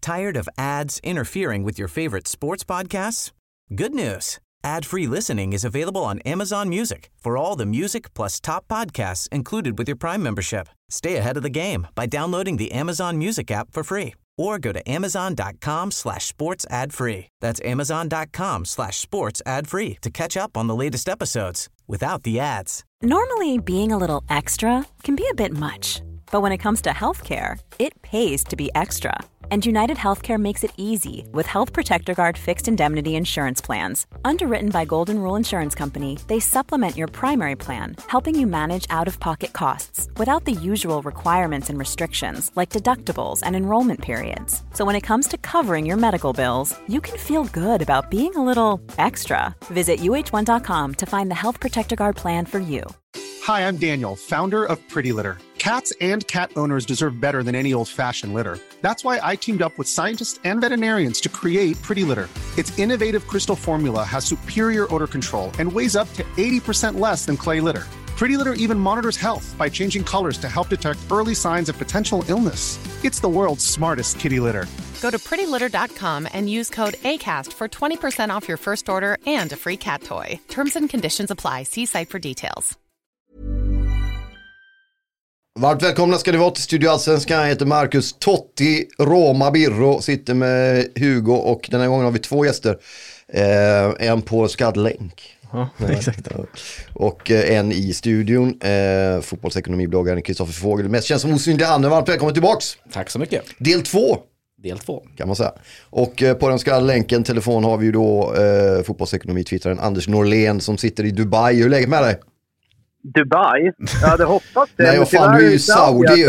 Tired of ads interfering with your favorite sports podcasts? Good news. Ad-free listening is available on Amazon Music for all the music plus top podcasts included with your Prime membership. Stay ahead of the game by downloading the Amazon Music app for free or go to amazon.com/sports ad free. That's amazon.com/sports ad free to catch up on the latest episodes without the ads. Normally, being a little extra can be a bit much, but when it comes to healthcare, it pays to be extra. And United Healthcare makes it easy with Health Protector Guard fixed indemnity insurance plans. Underwritten by Golden Rule Insurance Company, they supplement your primary plan, helping you manage out-of-pocket costs without the usual requirements and restrictions like deductibles and enrollment periods. So when it comes to covering your medical bills, you can feel good about being a little extra. Visit uh1.com to find the Health Protector Guard plan for you. Hi, I'm Daniel, founder of Pretty Litter. Cats and cat owners deserve better than any old-fashioned litter. That's why I teamed up with scientists and veterinarians to create Pretty Litter. Its innovative crystal formula has superior odor control and weighs up to 80% less than clay litter. Pretty Litter even monitors health by changing colors to help detect early signs of potential illness. It's the world's smartest kitty litter. Go to prettylitter.com and use code ACAST for 20% off your first order and a free cat toy. Terms and conditions apply. See site for details. Varmt välkomna ska det vara till Studio Allsvenskan. Jag heter Marcus Totti. Roma Birro sitter med Hugo och den här gången har vi två gäster. En på skadlänk. Ja, exakt. Och en i studion. Fotbollsekonomibloggaren Kristoffer Fågel. Mest känns som osynlig handen. Varmt välkommen tillbaks. Tack så mycket. Del 2. Del 2 kan man säga. Och på den skadlänken telefon har vi ju då fotbollsekonomi-twittraren Anders Norlén som sitter i Dubai. Hur är läget med dig? Dubai? Jag hade hoppats det. Nej, fan, du är ju Saudi.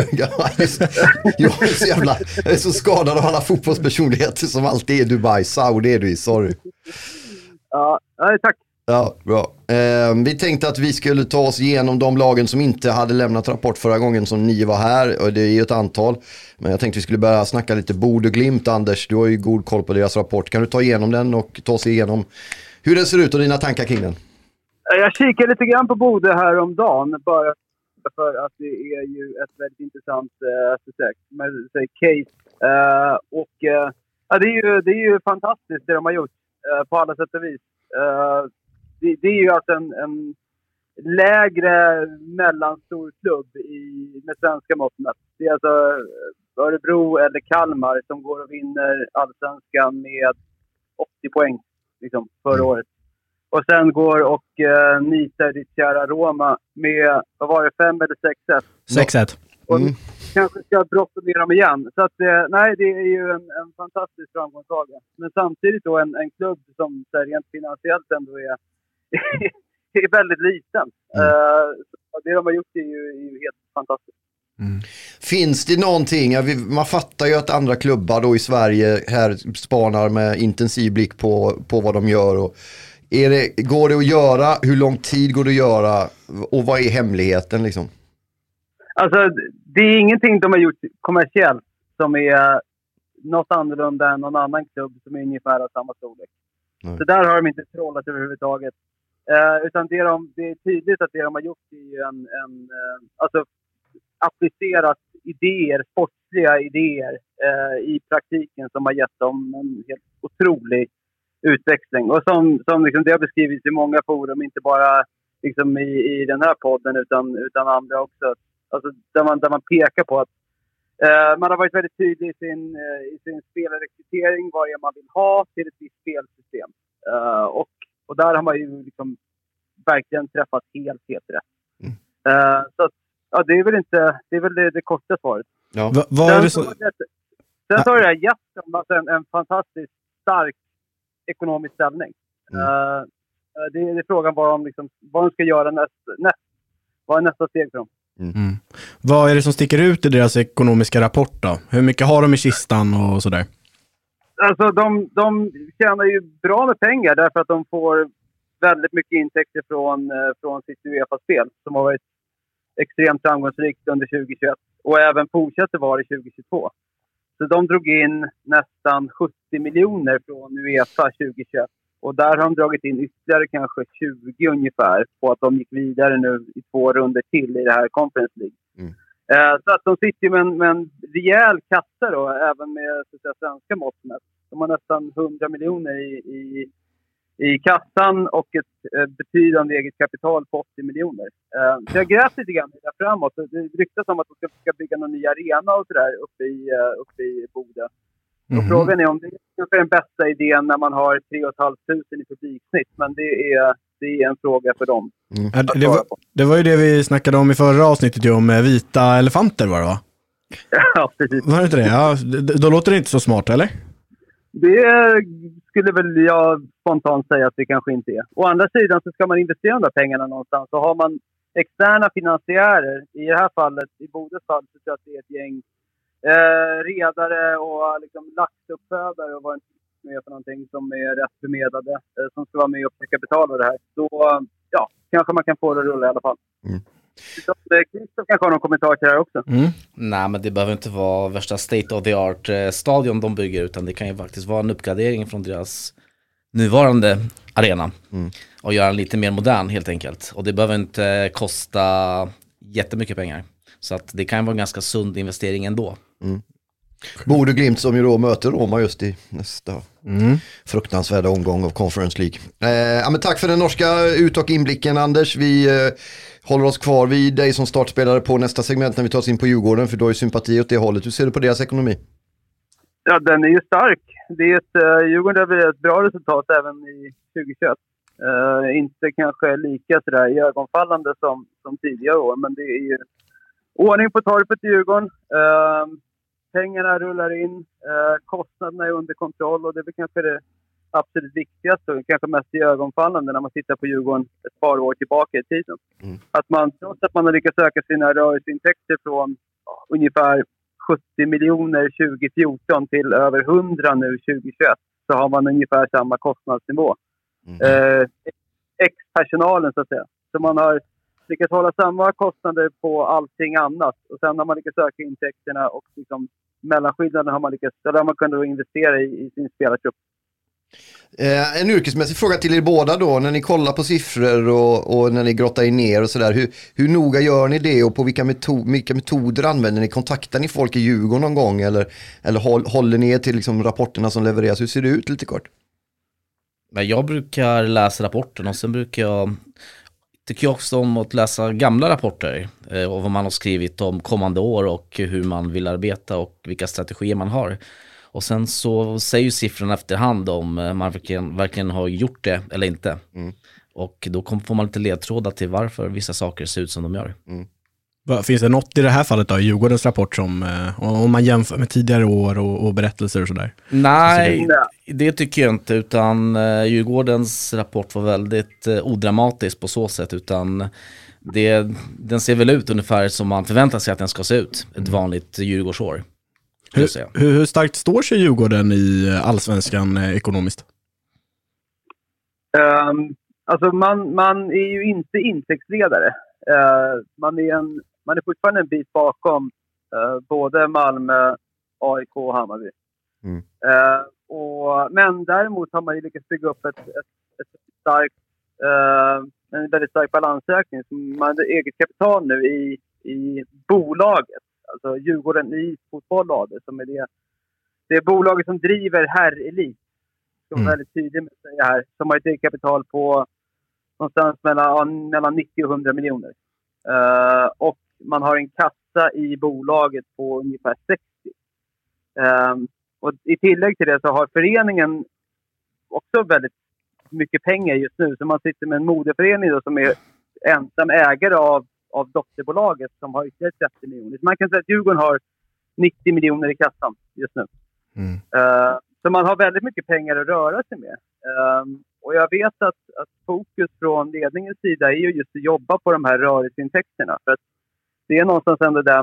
Jag är så skadad av alla fotbollspersonligheter som alltid är Dubai. Saudi är du i, sorry. Ja, tack. Ja, bra. Vi tänkte att vi skulle ta oss igenom de lagen som inte hade lämnat rapport förra gången som ni var här. Och det är ju ett antal. Men jag tänkte vi skulle börja snacka lite Bodø Glimt. Anders, du har ju god koll på deras rapport. Kan du ta igenom den och ta oss igenom hur den ser ut och dina tankar kring den? Jag kikade lite grann på Bodø här om dagen bara för att det är ju ett väldigt intressant case. Det är ju fantastiskt det de har gjort på alla sätt och vis. Det är ju alltså en lägre mellanstor klubb med svenska mått mätt. Det är alltså Örebro eller Kalmar som går och vinner Allsvenskan med 80 poäng liksom, förra året. Och sen går och nitar ditt kära Roma med, vad var det, 5 eller 6-1? 6-1. Och kanske ska brotta med dem igen. Så att, nej, det är ju en fantastisk framgångssaga. Men samtidigt då en klubb som rent finansiellt ändå är väldigt liten. Så det de har gjort är ju helt fantastiskt. Mm. Finns det någonting, man fattar ju att andra klubbar då i Sverige här spanar med intensiv blick på vad de gör och går det att göra? Hur lång tid går det att göra? Och vad är hemligheten liksom? Alltså, det är ingenting de har gjort kommersiellt som är något annorlunda än någon annan klubb som är ungefär av samma storlek. Nej. Så där har de inte trollat överhuvudtaget. Utan det är tydligt att det de har gjort är alltså applicerat idéer, sportsliga idéer i praktiken som har gett dem en helt otrolig utväxling. Och som liksom det har beskrivits i många forum, inte bara liksom i den här podden utan andra också. Alltså där man pekar på att man har varit väldigt tydlig i sin spelarrekrytering, vad det är man vill ha till ett visst spelsystem. Och där har man ju liksom verkligen träffat helt rätt. Så att, ja, det är väl det korta svaret. Ja. Vad är det så? Sen tar det här jätten en fantastiskt stark ekonomisk ställning. Det är frågan vad de ska göra näst. Vad är nästa steg för dem? Mm. Vad är det som sticker ut i deras ekonomiska rapport då? Hur mycket har de i kistan och sådär? Alltså de tjänar ju bra med pengar därför att de får väldigt mycket intäkter från sitt UEFA-spel som har varit extremt framgångsrikt under 2021 och även fortsätter vara i 2022. Så de drog in nästan 70 miljoner från UEFA 2021. Och där har de dragit in ytterligare kanske 20 ungefär på att de gick vidare nu i 2 runder till i det här Conference League. Så att de sitter med en rejäl kassa då, även med så att säga, svenska mått mätt. De har nästan 100 miljoner i kassan och ett betydande eget kapital på 80 miljoner. Så jag grävt lite grann där framåt. Det ryktas om att de ska bygga någon ny arena och sådär uppe i Bodö. Och frågan är om det är den bästa idén när man har 3 500 i publiksnitt. Men det är en fråga för dem. Det var ju det vi snackade om i förra avsnittet ju, om vita elefanter var det, va? Ja, precis. Var det inte det? Ja, då låter det inte så smart, eller? Det skulle väl jag spontant säga att det kanske inte är. Å andra sidan så ska man investera de där pengarna någonstans. Så har man externa finansiärer, i det här fallet, i Bodös fall, så tror jag att det är ett gäng redare och liksom laxuppfödare och vad det är för någonting som är rätt bemedlade, som ska vara med och försöka betala det här. Så ja, kanske man kan få det att rulla i alla fall. Christoph kanske har någon kommentar till det här också. Nej, men det behöver inte vara värsta state of the art stadion de bygger, utan det kan ju faktiskt vara en uppgradering från deras nuvarande arena och göra den lite mer modern helt enkelt. Och det behöver inte kosta jättemycket pengar. Så att det kan vara en ganska sund investering ändå. Bodø Glimt som ju då möter Roma just i nästa fruktansvärda omgång av Conference League. Men tack för den norska ut- och inblicken, Anders. Vi håller oss kvar vid dig som startspelare på nästa segment när vi tar oss in på Djurgården, för då är sympati åt det hållet. Hur ser du på deras ekonomi? Ja, den är ju stark. Det är Djurgården blir ett bra resultat även i 2021. Inte kanske lika sådär ögonfallande som tidigare år, men det är ju ordning på torpet i Djurgården. Pengarna rullar in, kostnaderna är under kontroll, och det är väl kanske det absolut viktigaste och kanske mest ögonfallande när man tittar på Djurgården ett par år tillbaka i tiden. Att man, trots att man har lyckats öka sina rörelseintäkter från ungefär 70 miljoner 2014 till över 100 nu 2021, så har man ungefär samma kostnadsnivå. Ex-personalen så att säga. Så man har lyckats hålla samma kostnader på allting annat. Och sen har man lyckats öka intäkterna och liksom mellanskillnaden har man lyckats, eller har man kunnat investera i sin spelartrupp. En yrkesmässig fråga till er båda då, när ni kollar på siffror och när ni grottar in ner och sådär, hur noga gör ni det och på vilka metoder använder ni? Kontaktar ni folk i Djurgården någon gång eller håller ni er till liksom rapporterna som levereras? Hur ser det ut lite kort? Men jag brukar läsa rapporten och sen tycker jag också om att läsa gamla rapporter och vad man har skrivit om kommande år och hur man vill arbeta och vilka strategier man har. Och sen så säger ju siffrorna efterhand om man verkligen har gjort det eller inte. Och då får man lite ledtrådar till varför vissa saker ser ut som de gör. Finns det något i det här fallet då, i Djurgårdens rapport som, om man jämför med tidigare år och berättelser och sådär? Nej, det tycker jag inte, utan Djurgårdens rapport var väldigt odramatisk på så sätt, utan den ser väl ut ungefär som man förväntar sig att den ska se ut, ett vanligt Djurgårdsår. Hur starkt står sig Djurgården i allsvenskan ekonomiskt? Alltså man är ju inte intäktsledare. Man är fortfarande en bit bakom både Malmö, AIK och Hammarby. Men däremot har man ju lyckats bygga upp en väldigt stark balansökning. Man har eget kapital nu i bolaget. Alltså Djurgården i fotboll AB, som är det bolaget som driver herrelit. Som är väldigt tydligt med att säga här. Som har ett eget kapital på någonstans mellan 90 och 100 miljoner. Och man har en kassa i bolaget på ungefär 60. Och i tillägg till det så har föreningen också väldigt mycket pengar just nu. Så man sitter med en moderförening då, som är ensam ägare av dotterbolaget som har ytterligare 30 miljoner. Så man kan säga att Djurgården har 90 miljoner i kassan just nu. Så man har väldigt mycket pengar att röra sig med. Och jag vet att fokus från ledningens sida är ju just att jobba på de här rörelseintäkterna. För att det är någonstans ändå där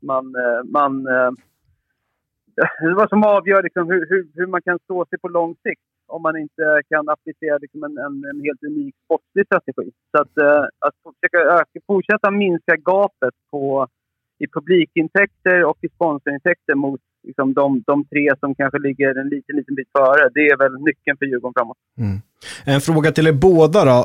det var som avgör liksom hur man kan stå sig på lång sikt om man inte kan applicera liksom en helt unik sportlig strategi. Så att försöka fortsätta minska gapet i publikintäkter och i sponsorintäkter mot liksom de 3 som kanske ligger en liten bit före, det är väl nyckeln för Djurgården framåt. En fråga till er båda då.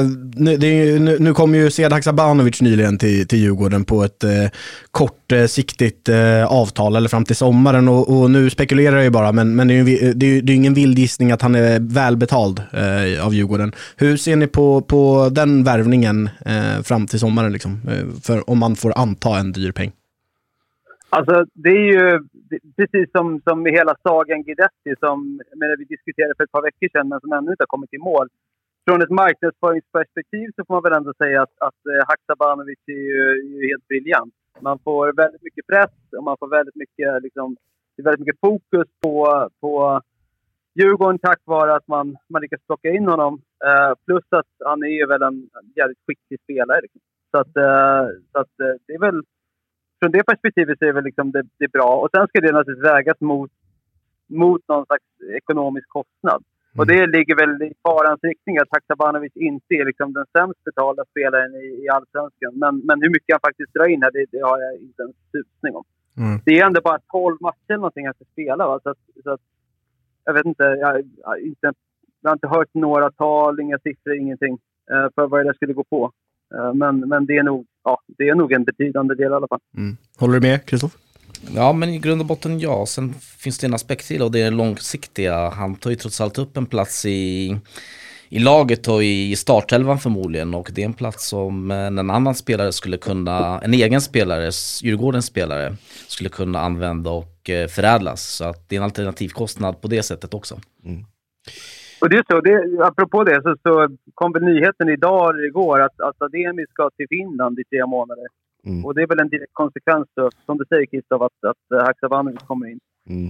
Nu kom ju Sead Haksabanovic nyligen till Djurgården på ett kortsiktigt avtal eller fram till sommaren och nu spekulerar jag ju bara, men det är ju ingen vild gissning att han är välbetald av Djurgården. Hur ser ni på den värvningen fram till sommaren liksom, för om man får anta en dyr peng? Alltså det är ju precis som med hela sagan Guidetti som vi diskuterade för ett par veckor sedan men som ännu inte har kommit i mål. Från ett marknadsföringsperspektiv så får man väl ändå säga att Haksabanovic är ju helt briljant. Man får väldigt mycket press och man får väldigt mycket fokus på Djurgården tack vare att man lyckas plocka in honom. Plus att han är ju väl en jävligt skicklig spelare. Liksom. Så att det är väl från det perspektivet så är väl liksom det är bra. Och sen ska det naturligtvis vägas mot någon slags ekonomisk kostnad. Och det ligger väl i farans riktning att Haksabanovic inte är liksom den sämst betalda spelaren i Allsvenskan. Men hur mycket han faktiskt drar in här, det har jag inte en susning om. Det är ändå bara 12 matcher eller någonting att spela. Va? Så att, jag vet inte, jag har inte hört några tal, inga siffror, ingenting för vad det skulle gå på. Men det är nog en betydande del i alla fall. Håller du med, Kristoffer? Ja, men i grund och botten ja. Sen finns det en aspekt till och det är långsiktiga. Han tar ju trots allt upp en plats i laget och i startelvan förmodligen. Och det är en plats som en annan spelare skulle kunna, en egen spelare, Djurgårdens spelare, skulle kunna använda och förädlas. Så att det är en alternativkostnad på det sättet också. Och det är så, apropå det så kom väl nyheten idag eller igår att Ademi ska till Finland i 3 månader. Och det är väl en direkt konsekvens då, som du säger Kristoff, att Haksabanovic kommer in.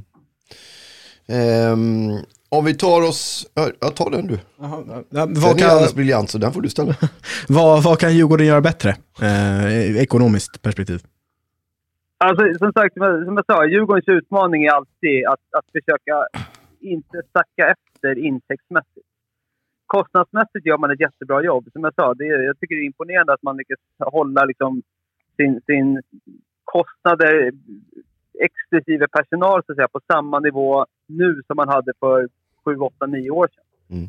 Om vi tar oss... Jag tar den du. Den är alldeles briljant så den får du ställa. Vad kan Djurgården göra bättre? Ekonomiskt perspektiv. Alltså som sagt, som jag sa, Djurgårdens utmaning är alltid att försöka inte sacka efter intäktsmässigt. Kostnadsmässigt gör man ett jättebra jobb. Som jag sa, jag tycker det är imponerande att man lyckas hålla liksom sin kostnader exklusive personal så att säga, på samma nivå nu som man hade för 7, 8, 9 år sedan.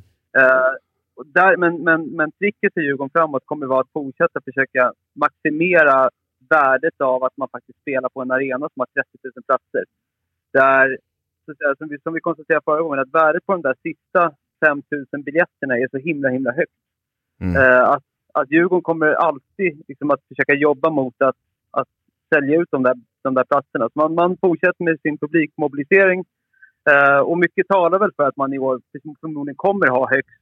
Men tricket till Djurgården framåt kommer vara att fortsätta försöka maximera värdet av att man faktiskt spelar på en arena som har 30 000 platser. Där, så att säga, som vi konstaterade förra gången, att värdet på de där sista 5 000 biljetterna är så himla högt. Att Djurgården kommer alltid liksom att försöka jobba mot att sälja ut de där platserna. Så man fortsätter med sin publikmobilisering. Och mycket talar väl för att man i år förmodligen kommer ha högst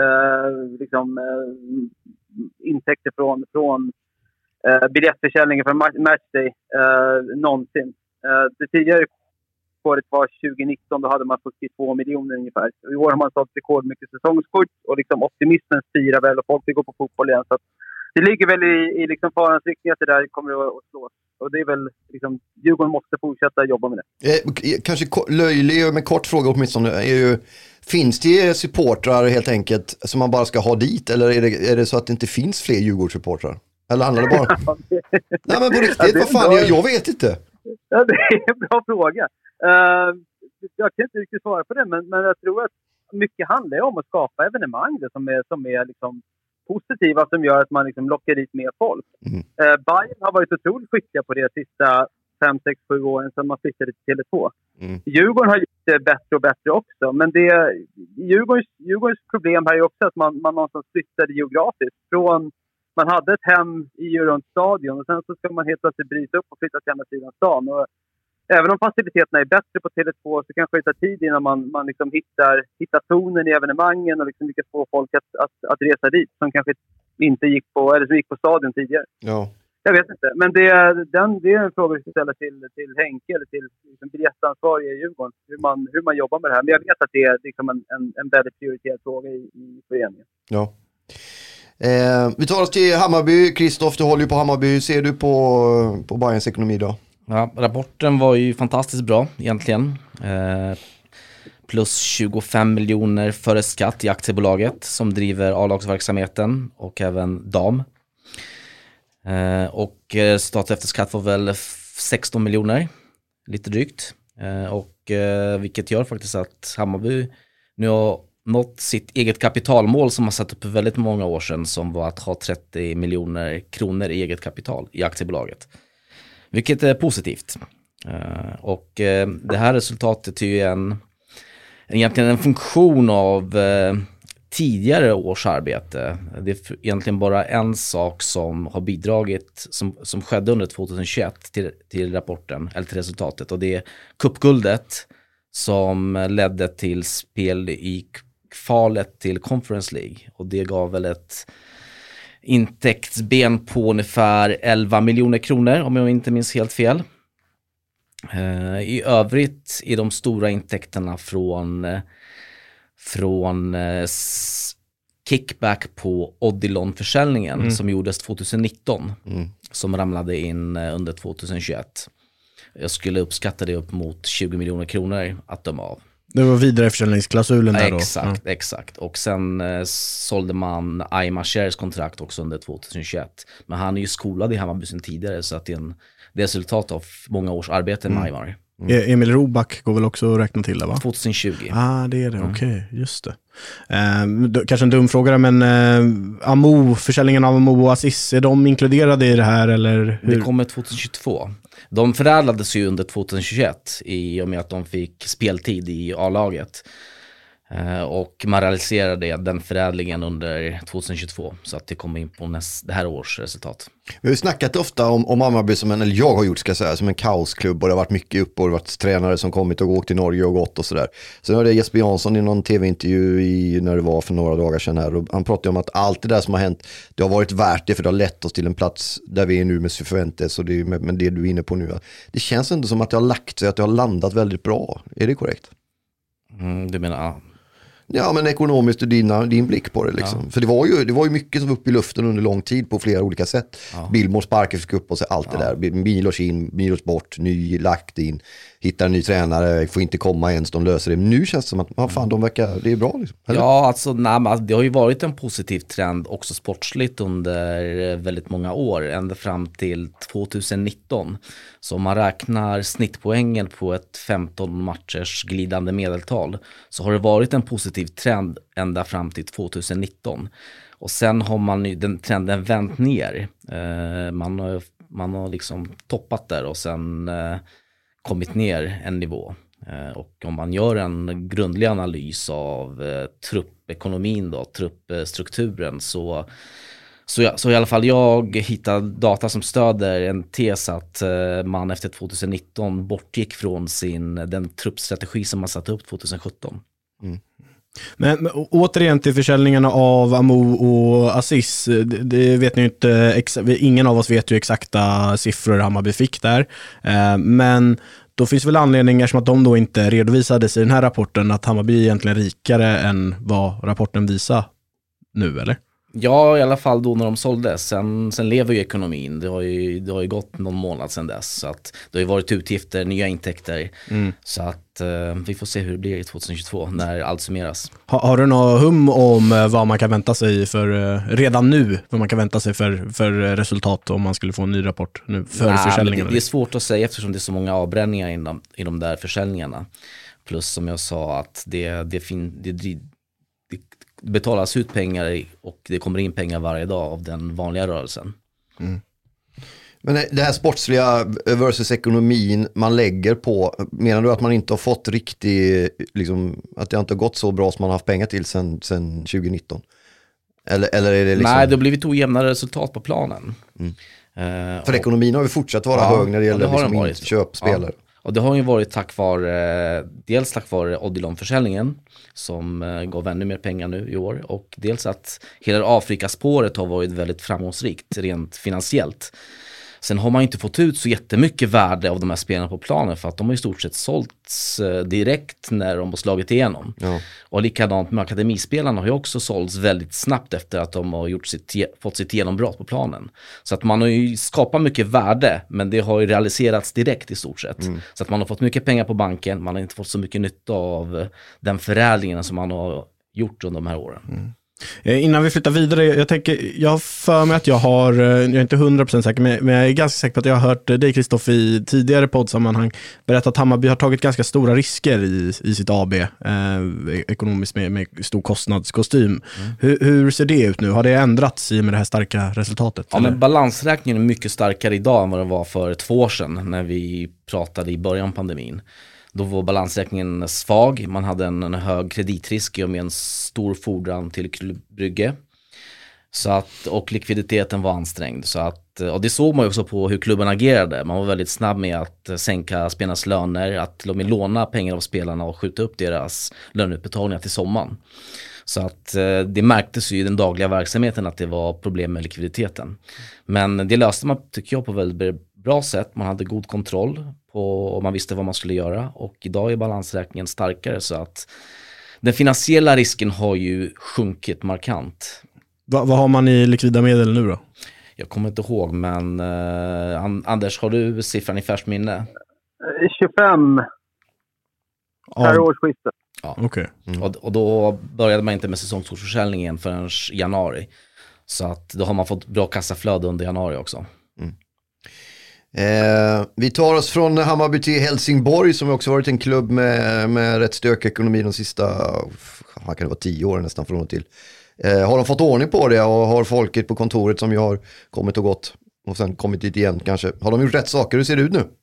intäkter från biljettförsäljningen från Matchday någonsin. Det tidigare året var 2019, då hade man 42 miljoner ungefär. I år har man sålt rekordmycket säsongskort och liksom optimismen spirar väl och folk vill gå på fotboll igen. Så att det ligger väl i liksom farans riktning att det där kommer att slås. Och det är väl liksom, Djurgården måste fortsätta jobba med det. Kanske löjlig med kort fråga åtminstone är ju, finns det supportrar helt enkelt som man bara ska ha dit? Eller är det så att det inte finns fler Djurgårdssupportrar? Eller handlar det bara... Nej men på riktigt, vad fan, jag vet inte. Ja, det är en bra fråga. Jag kan inte riktigt svara på det, men jag tror att mycket handlar om att skapa evenemang som är liksom positiva, som gör att man liksom lockar dit mer folk. Bayern har varit otroligt skickliga på det sista 5, 6, 7 åren sedan man flyttade till Tele2. Djurgården har gjort det bättre och bättre också, men Djurgårdens problem här är också att man någonstans flyttade geografiskt från. Man hade ett hem i runt stadion och sen så ska man helt plötsligt bryta upp och flytta till andra sidan stan. Och även om faciliteterna är bättre på Tele2 så kanske det tar tid innan man liksom hittar tonen i evenemangen och liksom lyckas få folk att resa dit som kanske inte gick på stadion tidigare. Ja. Jag vet inte, men det är en fråga vi ska ställa till Henke eller till liksom biljettansvariga i Djurgården. Hur man jobbar med det här. Men jag vet att det är liksom en väldigt prioriterad fråga i föreningen. Ja. Vi tar oss till Hammarby. Kristoff, du håller ju på Hammarby. Hur ser du på Bayerns ekonomi då? Ja, rapporten var ju fantastiskt bra egentligen. Plus 25 miljoner före skatt i aktiebolaget som driver A-lagsverksamheten och även dam. Och resultatet efter skatt var väl 16 miljoner, lite drygt. Och vilket gör faktiskt att Hammarby nu har nått sitt eget kapitalmål som man satt upp för väldigt många år sedan, som var att ha 30 miljoner kronor i eget kapital i aktiebolaget. Vilket är positivt. Och det här resultatet är ju egentligen en funktion av tidigare års arbete. Det är egentligen bara en sak som har bidragit, som skedde under 2021 till rapporten, eller till resultatet, och det är cupguldet som ledde till spel i kvalet till Conference League, och det gav väl ett intäktsben på ungefär 11 miljoner kronor om jag inte minns helt fel. I övrigt är de stora intäkterna från kickback på Odilon-försäljningen som gjordes 2019 som ramlade in under 2021. Jag skulle uppskatta det upp mot 20 miljoner kronor att döma av. Det var vidareförsäljningsklausulen där då? Exakt. Och sen sålde man Aymar Chers kontrakt också under 2021. Men han är ju skolad i Hammarby sedan tidigare, så att det är resultat av många års arbete med Aymar. Emil Roback går väl också att räkna till det, va? 2020. Det är det, okej, just det. Kanske en dum fråga, men försäljningen av Amo och Aziz, är de inkluderade i det här eller hur? Det kommer 2022. De förädlades ju under 2021 i och med att de fick speltid i A-laget. Och man realiserade den förädlingen under 2022, så att det kommer in på det här års resultat. Vi har ju snackat ofta om Hammarby eller jag har gjort, ska jag säga, som en kaosklubb, och det har varit mycket upp och det har varit tränare som kommit och åkt till Norge och gått och sådär. Sen hörde Jesper Jansson i någon tv-intervju när det var för några dagar sedan här, och han pratade om att allt det där som har hänt, det har varit värt det, för det har lett oss till en plats där vi är nu med Cifuentes, och det är med det du är inne på nu. Det känns ändå som att det har lagt sig, att det har landat väldigt bra. Är det korrekt? Du menar... Ja, men ekonomiskt och din blick på det liksom. Ja. För det var ju mycket som var uppe i luften under lång tid på flera olika sätt. Ja. Billmore sparkar fick upp och sig allt det där. Milos in, Milos bort, ny lagt in, hittar en ny tränare, får inte komma ens, de löser det. Men nu känns det som att de verkar, det är bra liksom. Eller? Ja, alltså det har ju varit en positiv trend också sportsligt under väldigt många år, ända fram till 2019. Så om man räknar snittpoängen på ett 15 matchers glidande medeltal, så har det varit en positiv trend ända fram till 2019. Och sen har den trenden vänt ner. Man har liksom toppat där och sen kommit ner en nivå. Och om man gör en grundlig analys av truppekonomin då, truppstrukturen, så i alla fall jag hittar data som stöder en tes att man efter 2019 bortgick från den truppstrategi som man satte upp 2017. Men återigen till försäljningarna av Amo och Aziz, det vet ni ju inte, ingen av oss vet ju exakta siffror Hammarby fick där, men då finns väl anledningar som att de då inte redovisades i den här rapporten, att Hammarby är egentligen rikare än vad rapporten visar nu, eller? Ja, i alla fall då när de såldes. Sen lever ju ekonomin. Det har ju gått någon månad sedan dess. Så att det har ju varit utgifter, nya intäkter. Så att vi får se hur det blir i 2022 när allt summeras. Har du något hum om vad man kan vänta sig redan nu, vad man kan vänta sig för resultat om man skulle få en ny rapport nu för försäljningen? Det är svårt att säga eftersom det är så många avbränningar i de där försäljningarna. Plus som jag sa att det betalas ut pengar och det kommer in pengar varje dag av den vanliga rörelsen. Men det här sportsliga versus ekonomin man lägger på, menar du att man inte har fått liksom, att det inte har gått så bra som man har haft pengar till sen 2019? Eller är det liksom... Nej, det har blivit ojämna resultat på planen. För ekonomin har ju fortsatt vara hög när det gäller liksom köpspelare. Och det har ju varit dels tack vare Odilon-försäljningen som gav ännu mer pengar nu i år, och dels att hela Afrikaspåret har varit väldigt framgångsrikt rent finansiellt. Sen har man inte fått ut så jättemycket värde av de här spelarna på planen, för att de har i stort sett sålts direkt när de har slagit igenom. Ja. Och likadant med akademispelarna har ju också sålts väldigt snabbt efter att de har fått sitt genombrott på planen. Så att man har ju skapat mycket värde, men det har ju realiserats direkt i stort sett. Så att man har fått mycket pengar på banken, man har inte fått så mycket nytta av den förädlingen som man har gjort under de här åren. Innan vi flyttar vidare, jag har för mig att jag är inte 100% säker, men jag är ganska säker på att jag har hört dig, Kristoffer, i tidigare poddsammanhang berätta att Hammarby har tagit ganska stora risker i sitt AB ekonomiskt med stor kostnadskostym. Hur ser det ut nu? Har det ändrats i med det här starka resultatet? Ja, men balansräkningen är mycket starkare idag än vad den var för 2 år sedan när vi pratade i början av pandemin. Då var balansräkningen svag, man hade en hög kreditrisk och med en stor fordran till Klubbrygge. Och likviditeten var ansträngd. Och det såg man ju också på hur klubben agerade. Man var väldigt snabb med att sänka spelarnas löner, att till och med låna pengar av spelarna och skjuta upp deras löneutbetalningar till sommaren. Så att det märktes ju i den dagliga verksamheten att det var problem med likviditeten. Men det löste man, tycker jag, på väldigt bra sätt. Man hade god kontroll och man visste vad man skulle göra. Och idag är balansräkningen starkare, så att den finansiella risken har ju sjunkit markant. Vad har man i likvida medel nu då? Jag kommer inte ihåg, men Anders, har du siffran i färskt minne? 25 per årsskifte. Ja, okay. Och då började man inte med säsongskortsförsäljningen förrän januari. Så att då har man fått bra kassaflöde under januari också. Vi tar oss från Hammarby till Helsingborg, som också varit en klubb med rätt stök ekonomi de sista, kan det vara 10 år nästan från och till. Har de fått ordning på det och har folket på kontoret som ju har kommit och gått och sen kommit dit igen kanske, har de gjort rätt saker? Hur ser det ut nu?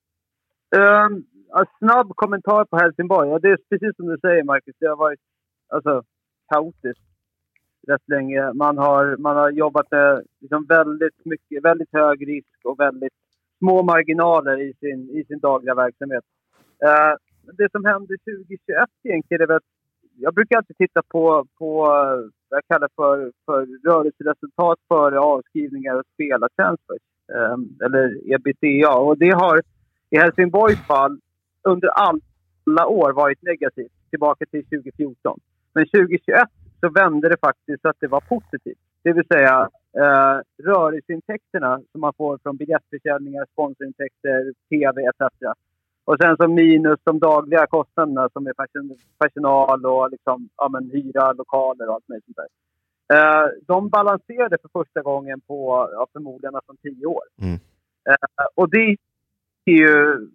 Snabb kommentar på Helsingborg. Ja, det är precis som du säger, Marcus. Det har varit kaotiskt rätt länge. Man har jobbat med liksom väldigt hög risk och väldigt små marginaler i sin dagliga verksamhet. Det som hände 2021 egentligen är att jag brukar alltid titta på vad jag kallar för rörelseresultat före avskrivningar och spelartjänster. Eller ebitda. Och det har i Helsingborgs fall under alla år varit negativt, tillbaka till 2014. Men 2021 så vände det faktiskt att det var positivt. Det vill säga rörelseintäkterna som man får från biljettförsäljningar, sponsorintäkter, tv etc. Och sen så minus de dagliga kostnaderna som är personal och liksom, hyra, lokaler och allt möjligt sånt där. De balanserade för första gången på förmodligen nästan 10 år. Och det är ju,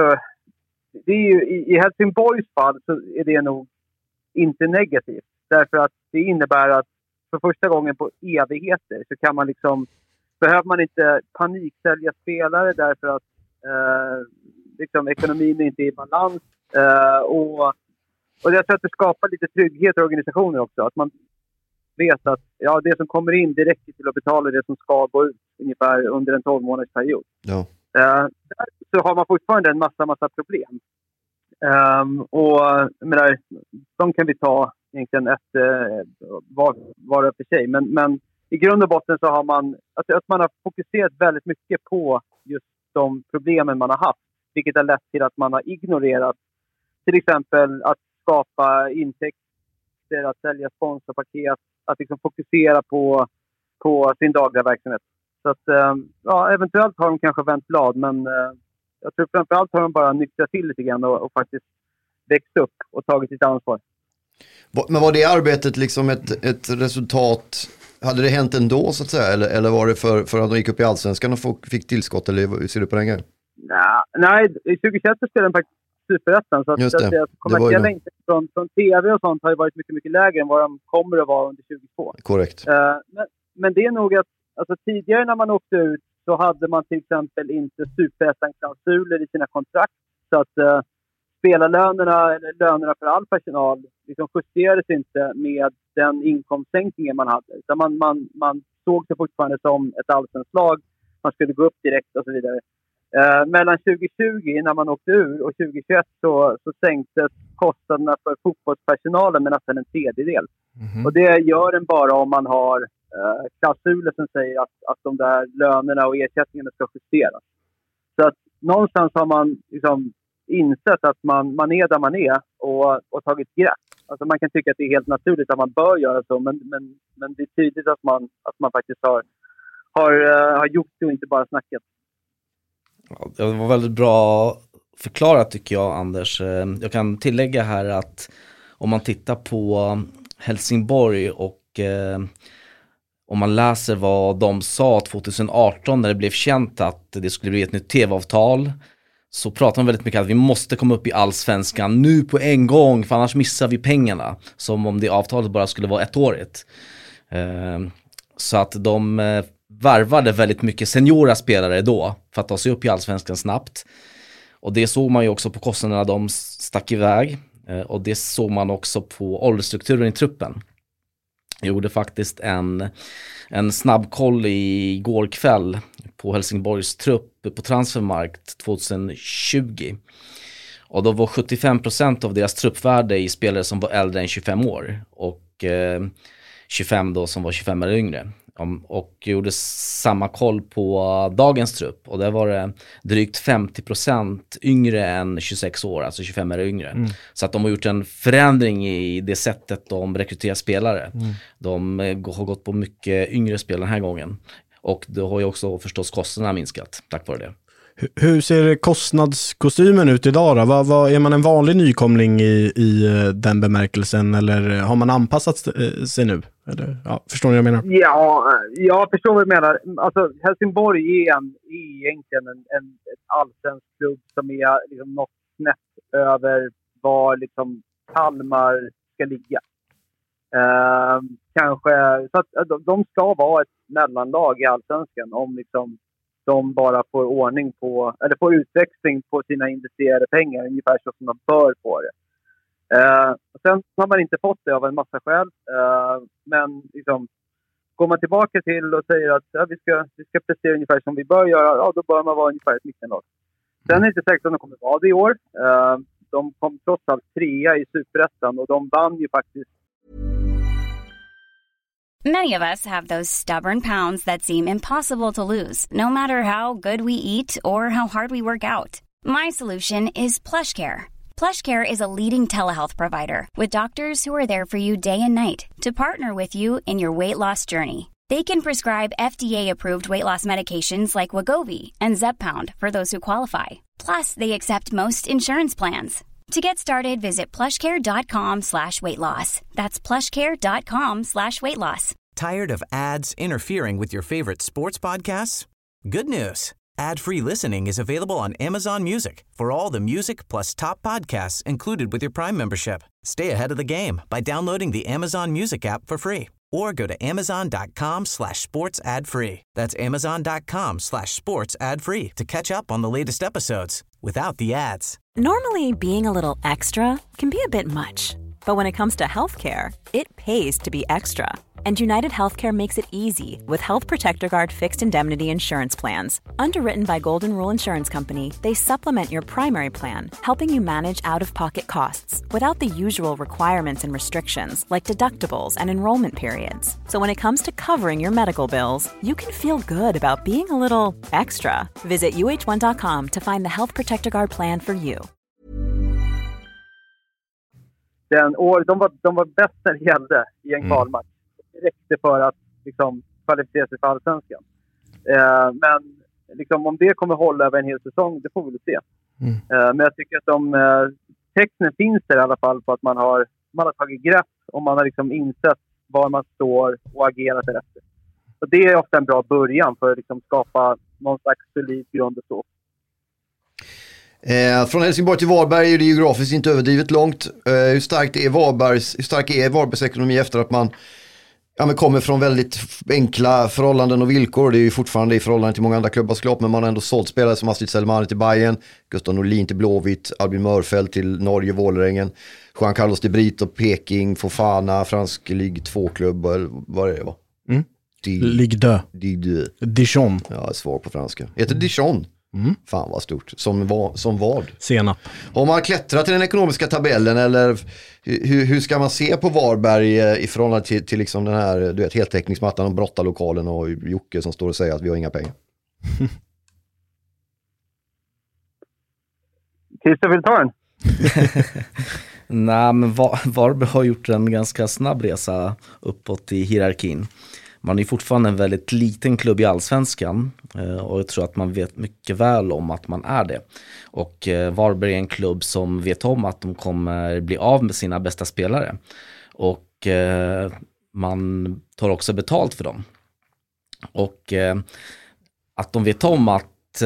i Helsingborgs fall så är det nog inte negativt. Därför att det innebär att för första gången på evigheter så kan man liksom, behöver man inte paniksälja spelare därför att ekonomin inte är i balans. Och jag tror att det skapar lite trygghet i organisationer också. Att man vet att det som kommer in direkt till att betala det som ska gå ut ungefär under en 12-månadersperiod. Ja. Där så har man fortfarande en massa problem. Och de kan vi ta egentligen var för sig. Men i grund och botten så har man att man har fokuserat väldigt mycket på just de problemen man har haft. Vilket har lett till att man har ignorerat till exempel att skapa intäkter, att sälja sponsorpaket, att liksom fokusera på sin dagliga verksamhet. Så att eventuellt har de kanske vänt blad, men jag tror framförallt har de bara nyktrat till lite grann och faktiskt växt upp och tagit sitt ansvar. Men var det arbetet liksom ett resultat, hade det hänt ändå så att säga, eller var det för att de gick upp i Allsvenskan och fick tillskott, eller hur ser du på den grejen? Nej, i 2021 så spelade den faktiskt Superettan, så att kommersiella intäkter från tv och sånt har ju varit mycket, mycket lägre än vad de kommer att vara under 2022. Korrekt. Men det är nog att tidigare när man åkte ut så hade man till exempel inte Superettan-klausuler i sina kontrakt, så att spelarlönerna eller lönerna för all personal liksom justerades inte med den inkomstsänkningen man hade. Utan man såg sig fortfarande som ett allsvenskt lag. Man skulle gå upp direkt och så vidare. Mellan 2020 när man åkte ur och 2021 så sänktes kostnaderna för fotbollspersonalen med nästan en tredjedel. Och det gör den bara om man har klausuler som säger att de där lönerna och ersättningarna ska justeras. Så att någonstans har man liksom insett att man är där man är och tagit grepp. Alltså man kan tycka att det är helt naturligt att man bör göra så, men det är tydligt att man faktiskt har gjort det och inte bara snackat. Ja, det var väldigt bra förklarat tycker jag, Anders. Jag kan tillägga här att om man tittar på Helsingborg och om man läser vad de sa 2018 när det blev känt att det skulle bli ett nytt tv-avtal, så pratar de väldigt mycket att vi måste komma upp i allsvenskan nu på en gång, för annars missar vi pengarna. Som om det avtalet bara skulle vara ettårigt. Så att de värvade väldigt mycket seniora spelare då för att ta sig upp i allsvenskan snabbt. Och det såg man ju också på kostnaderna de stack iväg. Och det såg man också på åldersstrukturen i truppen. Jag gjorde faktiskt en snabbkoll igår kväll på Helsingborgs trupp på Transfermarkt 2020. Och då var 75% av deras truppvärde i spelare som var äldre än 25 år. Och 25 då som var 25 eller yngre. Och gjorde samma koll på dagens trupp. Och där var det drygt 50% yngre än 26 år, alltså 25 eller yngre. Så att de har gjort en förändring i det sättet de rekryterar spelare. De har gått på mycket yngre spelare den här gången. Och det har ju också förstås kostnaderna minskat tack vare det. Hur ser kostnadskostymen ut idag då? Är man en vanlig nykomling i den bemärkelsen, eller har man anpassat sig nu? Eller, förstår ni vad jag menar? Ja, jag förstår vad du menar. Alltså, Helsingborg är egentligen en allsvensk klubb som är liksom något snett över var liksom Kalmar ska ligga. Kanske, så att de ska vara ett mellanlag i allsvenskan om liksom de bara får ordning på, eller får utväxling på sina investerade pengar, ungefär så som de bör få det. Sen har man inte fått det av en massa skäl, men liksom, går man tillbaka till och säger att vi ska prestera ungefär som vi bör göra, då bör man vara ungefär ett mittenlag. Sen är det inte säkert att de kommer vara det i år. De kom trots allt 3 i Superettan och de vann ju faktiskt. Many of us have those stubborn pounds that seem impossible to lose, no matter how good we eat or how hard we work out. My solution is PlushCare. PlushCare is a leading telehealth provider with doctors who are there for you day and night to partner with you in your weight loss journey. They can prescribe FDA-approved weight loss medications like Wegovy and Zepbound for those who qualify. Plus, they accept most insurance plans. To get started, visit plushcare.com/weightloss. That's plushcare.com/weightloss. Tired of ads interfering with your favorite sports podcasts? Good news. Ad-free listening is available on Amazon Music for all the music plus top podcasts included with your Prime membership. Stay ahead of the game by downloading the Amazon Music app for free or go to amazon.com/sports ad free. That's amazon.com/sports ad free to catch up on the latest episodes without the ads. Normally, being a little extra can be a bit much, but when it comes to healthcare, it pays to be extra. And United Healthcare makes it easy with Health Protector Guard fixed indemnity insurance plans. Underwritten by Golden Rule Insurance Company, they supplement your primary plan, helping you manage out-of-pocket costs without the usual requirements and restrictions like deductibles and enrollment periods. So when it comes to covering your medical bills, you can feel good about being a little extra. Visit uh1.com to find the Health Protector Guard plan for you. De var bäst när det gällde i en kvalmatch. Det räckte för att liksom kvalificera sig för allsvenskan. Men liksom, om det kommer hålla över en hel säsong, det får vi se. Men jag tycker att tecknen finns där i alla fall på att man har tagit grepp och man har liksom insett var man står och agerat därefter. Så det är ofta en bra början för att liksom skapa någon slags solid grund och så. Från Helsingborg till Varberg är det geografiskt inte överdrivet långt. Hur stark är Varbergs ekonomi efter att man kommer från väldigt enkla förhållanden och villkor? Det är ju fortfarande i förhållande till många andra klubbar såklart, men man har ändå sålt spelare som Astrid Selmani till Bayern, Gustav Norlin till Blåvitt, Albin Mörfeld till Norge, Vålerengen, Juan Carlos de Brito, Peking, Fofana, fransk Ligue 2-klubb, eller vad är det va? Ligue 2. Dijon. Ja, svar på franska. Heter Dijon? Fan vad stort. Som vad? Senap. Har man klättrat till den ekonomiska tabellen, eller hur ska man se på Varberg i förhållande till liksom den här heltäckningsmattan och brottarlokalen och Jocke som står och säger att vi har inga pengar? Christer vill ta den? Nej, men Varberg har gjort en ganska snabb resa uppåt i hierarkin. Man är fortfarande en väldigt liten klubb i allsvenskan och jag tror att man vet mycket väl om att man är det. Och Varberg är en klubb som vet om att de kommer bli av med sina bästa spelare. Och man tar också betalt för dem. Och att de vet om att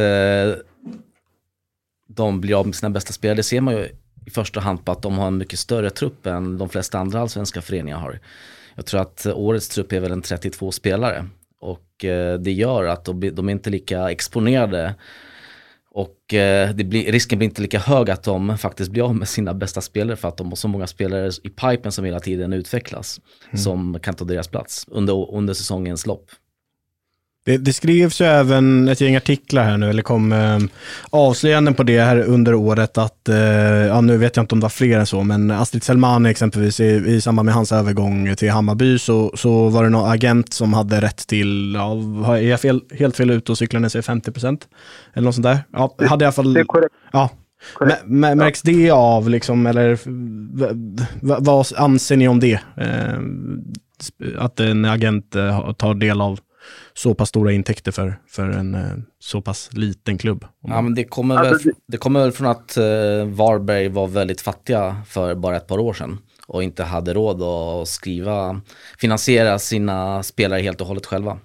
de blir av med sina bästa spelare, det ser man ju i första hand på att de har en mycket större trupp än de flesta andra allsvenska föreningar har. Jag tror att årets trupp är väl en 32 spelare. Och det gör att de är inte lika exponerade. Och risken blir inte lika hög att de faktiskt blir av med sina bästa spelare, för att de har så många spelare i pipen som hela tiden utvecklas som kan ta deras plats under säsongens lopp. Det skrevs ju även ett gäng artiklar här nu, eller kom avslöjanden på det här under året att, nu vet jag inte om det var fler än så, men Astrid Selmani exempelvis i samband med hans övergång till Hammarby så var det någon agent som hade rätt till, är jag helt fel ut och cyklarna sig 50% eller något sånt där? Ja, hade i alla fall, det är korrekt. Ja. Märks det av liksom, eller vad anser ni om det? Att en agent tar del av så pass stora intäkter för en så pass liten klubb? Ja, men det kommer väl från att Varberg var väldigt fattiga för bara ett par år sedan och inte hade råd att finansiera sina spelare helt och hållet själva.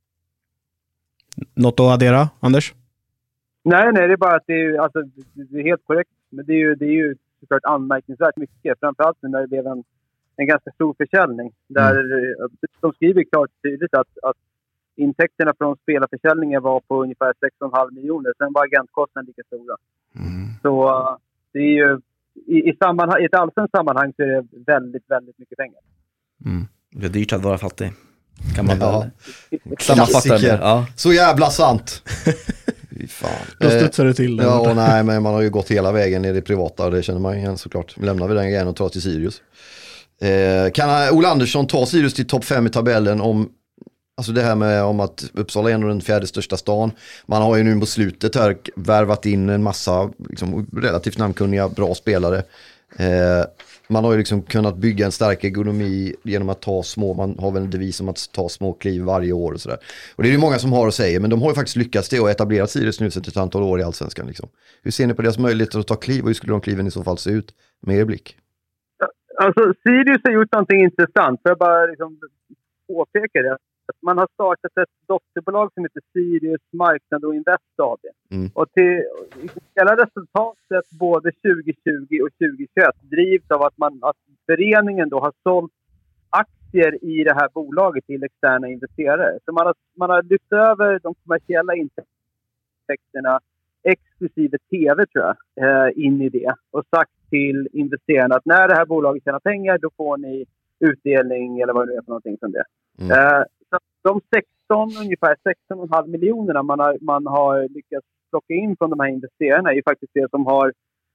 Något att addera, Anders? Nej, det är bara att det är helt korrekt. Men det är ju såklart anmärkningsvärt mycket. Framförallt när det blev en ganska stor försäljning. Där de skriver klart tydligt att intäkterna från spelarförsäljningen var på ungefär 6,5 miljoner. Sen var agentkostnaden lika stora. Så det är ju i ett allsvenskt sammanhang så är det väldigt, väldigt mycket pengar. Det är dyrt att vara fattig. Kan man väl sammanfatta det? Ja. Så jävla sant. Fan. Då studsar det till. Nej, men man har ju gått hela vägen ner i det privata och det känner man igen såklart. Lämnar vi den grejen och tar till Sirius. Kan Ola Andersson ta Sirius till topp 5 i tabellen alltså det här om att Uppsala är ändå den 4:e största stan. Man har ju nu på slutet här värvat in en massa liksom, relativt namnkunniga, bra spelare. Man har ju liksom kunnat bygga en stark ekonomi genom att man har väl en devis om att ta små kliv varje år och sådär. Och det är ju många som har att säga, men de har ju faktiskt lyckats det och etablerat Sirius nu sedan ett antal år i Allsvenskan. Liksom. Hur ser ni på deras möjligheter att ta kliv och hur skulle de kliven i så fall se ut med er blick? Alltså Sirius har gjort någonting intressant, för jag bara liksom påpeka det. Man har startat ett dotterbolag som heter Sirius Marknad och Invest AB. Och till hela resultatet både 2020 och 2021 drivs av att föreningen då har sålt aktier i det här bolaget till externa investerare. Så man har lyft över de kommersiella intäkterna exklusive tv tror jag in i det och sagt till investerarna att när det här bolaget tjänar pengar då får ni utdelning eller vad det är för någonting som det. Så de ungefär 16,5 miljonerna man har lyckats plocka in från de här investerarna är ju faktiskt det som har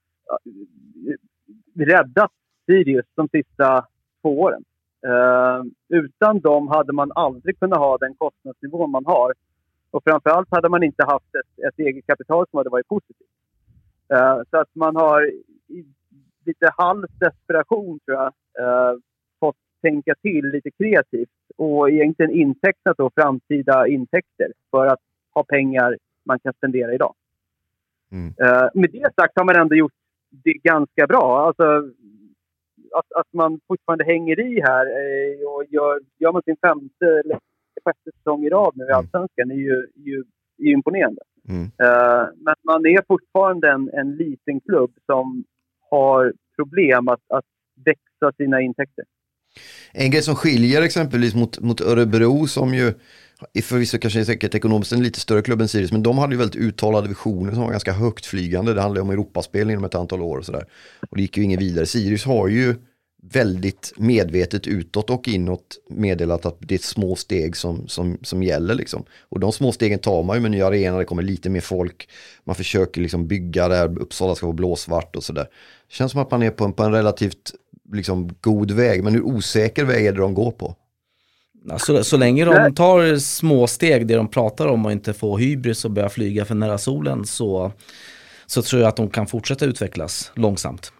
räddat Sirius de sista 2 åren. Utan dem hade man aldrig kunnat ha den kostnadsnivån man har. Och framförallt hade man inte haft ett eget kapital som hade varit positivt. Så att man har lite halv desperation tror jag fått tänka till lite kreativt och egentligen intecknat då framtida intäkter för att ha pengar man kan spendera idag. Med det sagt har man ändå gjort det ganska bra. Alltså att man fortfarande hänger i här och gör man sin 5:e eller 6:e säsong i rad nu i Allsvenskan är ju imponerande. Men man är fortfarande en liten klubb som har problem att växa sina intäkter. En grej som skiljer exempelvis mot Örebro som ju förvisso kanske är säkert ekonomiskt en lite större klubb än Sirius, men de hade ju väldigt uttalade visioner som var ganska högt flygande. Det handlade om Europaspel inom ett antal år och sådär. Och det gick ju ingen vidare. Sirius har ju väldigt medvetet utåt och inåt meddelat att det är små steg som gäller liksom. Och de små stegen tar man ju med nya arenor, det kommer lite mer folk. Man försöker liksom bygga där Uppsala ska vara blåsvart och sådär. Det känns som att man är på en relativt liksom god väg, men hur osäker väg är det de går på? Alltså, så länge de tar små steg det de pratar om och inte får hybris och börjar flyga för nära solen så tror jag att de kan fortsätta utvecklas långsamt.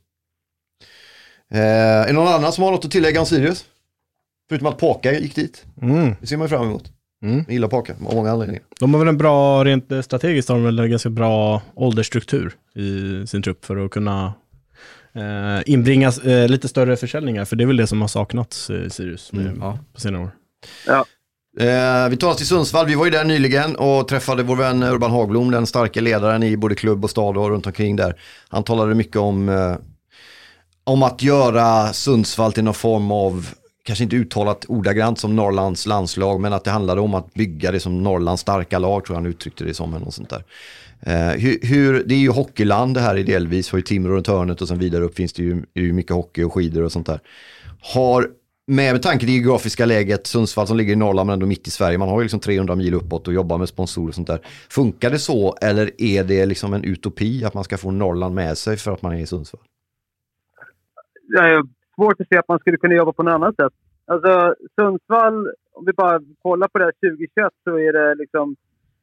Är någon annan som har något att tillägga om Sirius? Förutom att Paka gick dit. Det ser man fram emot. Jag gillar Paka av många anledningar. De har väl en bra, rent strategiskt har de väl en ganska bra åldersstruktur i sin trupp för att kunna inbringas lite större försäljningar, för det är väl det som har saknats Sirius på senare år. Ja. Vi tar oss till Sundsvall. Vi var ju där nyligen och träffade vår vän Urban Hagblom, den starka ledaren i både klubb och stad och runt omkring där. Han talade mycket om att göra Sundsvall till någon form av, kanske inte uttalat ordagrant som Norrlands landslag, men att det handlade om att bygga det som Norrlands starka lag, tror jag han uttryckte det som, eller något sånt där. Det är ju hockeyland det här i delvis, för ju Timrå runt hörnet och sen vidare upp finns det ju mycket hockey och skidor och sånt där. Med tanke på det geografiska läget, Sundsvall som ligger i Norrland men ändå mitt i Sverige, man har ju liksom 300 mil uppåt och jobbar med sponsorer och sånt där. Funkar det så, eller är det liksom en utopi att man ska få Norrland med sig för att man är i Sundsvall? Det är svårt att se att man skulle kunna jobba på något annat sätt. Alltså Sundsvall, om vi bara kollar på det här 2021, så är det liksom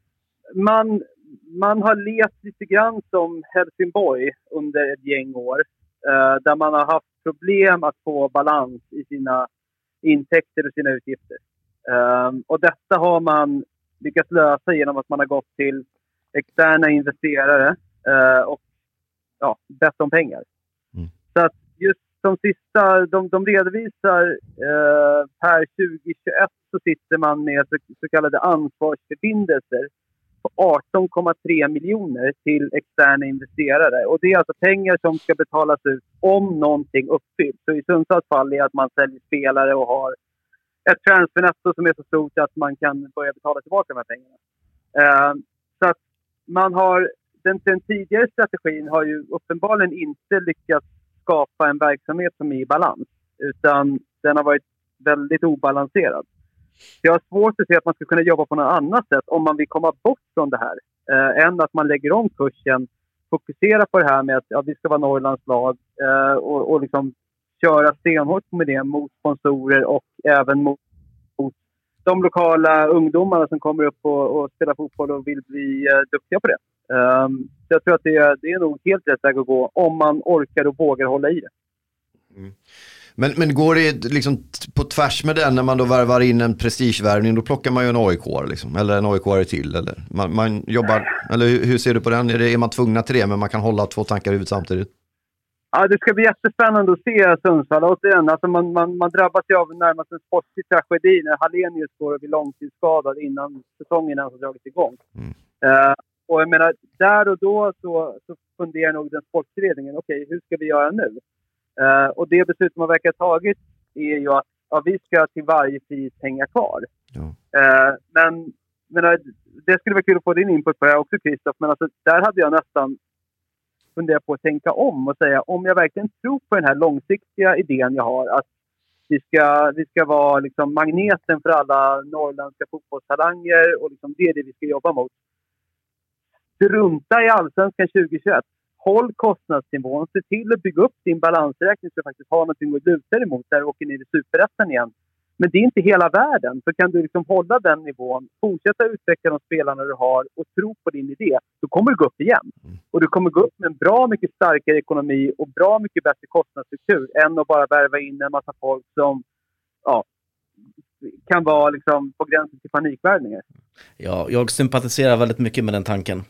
man har levt lite grann som Helsingborg under ett gäng år. Där man har haft problem att få balans i sina intäkter och sina utgifter. Och detta har man lyckats lösa genom att man har gått till externa investerare och bett om pengar. Så att just de sista, de redovisar per 2021 så sitter man med så kallade ansvarsförbindelser på 18,3 miljoner till externa investerare. Och det är alltså pengar som ska betalas ut om någonting uppfylls. Så i Sundsvalls fall är att man säljer spelare och har ett transfernetto som är så stort att man kan börja betala tillbaka de här pengarna. Så att man har, den tidigare strategin har ju uppenbarligen inte lyckats skapa en verksamhet som är i balans. Utan den har varit väldigt obalanserad. Jag har svårt att se att man ska kunna jobba på något annat sätt om man vill komma bort från det här. Än att man lägger om kursen, fokuserar på det här med att vi ska vara Norrlands lag och liksom köra stenhårt med det mot sponsorer och även mot de lokala ungdomarna som kommer upp och spelar fotboll och vill bli duktiga på det. Så jag tror att det är nog helt rätt väg att gå om man orkar och vågar hålla i det. Mm. Men går det liksom på tvärs med den när man då värvar in en prestigevärvning, då plockar man ju en AIK liksom, eller en AIK till, eller man jobbar, eller hur ser du på den? Är man tvungna till det, men man kan hålla två tankar i huvudet samtidigt? Ja, det ska bli jättespännande att se Sundsvall. Återigen, alltså man drabbas ju av närmast en sportslig tragedi när Hallenius går och blir långtidsskadad innan säsongen har dragit igång. Och jag menar, där och då så funderar nog den sportledningen, okej, hur ska vi göra nu? Och det beslut man verkar ha tagit är ju att vi ska till varje pris hänga kvar. Ja. Men det skulle vara kul att få din input på det här också, Kristoff. Men alltså, där hade jag nästan funderat på att tänka om och säga, om jag verkligen tror på den här långsiktiga idén jag har, att vi ska vara liksom magneten för alla norrländska fotbollstalanger och liksom det är det vi ska jobba mot. Strunta i Allsvenskan 2021. Håll kostnadsnivån, se till att bygga upp din balansräkning så att du faktiskt har någonting att luta dig emot där och åker ner i superettan igen. Men det är inte hela världen. Så kan du liksom hålla den nivån, fortsätta utveckla de spelarna du har och tro på din idé, då kommer du gå upp igen. Och du kommer gå upp med en bra mycket starkare ekonomi och bra mycket bättre kostnadsstruktur än att bara värva in en massa folk som kan vara liksom på gränsen till panikvärvningar. Ja, jag sympatiserar väldigt mycket med den tanken.